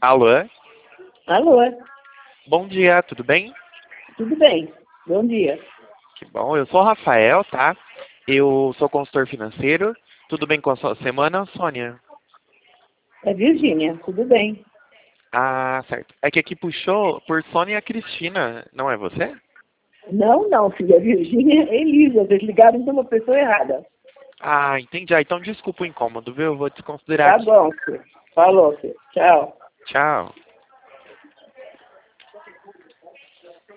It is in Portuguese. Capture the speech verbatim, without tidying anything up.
Alô? Alô, Bom dia, tudo bem? tudo bem? Bom dia. Que bom, eu sou o Rafael, tá? Eu sou consultor financeiro. Tudo bem com a sua semana, Sônia? É Virgínia, tudo bem? Ah, certo. É que aqui puxou por Sônia Cristina, não é você? Não, não, filha, Virgínia é Elisa, vocês ligaram para uma pessoa errada. Ah, entendi. Ah, então desculpa o incômodo, viu? Eu vou desconsiderar Tá aqui. bom, filho. Falou, filho. Tchau. Tchau.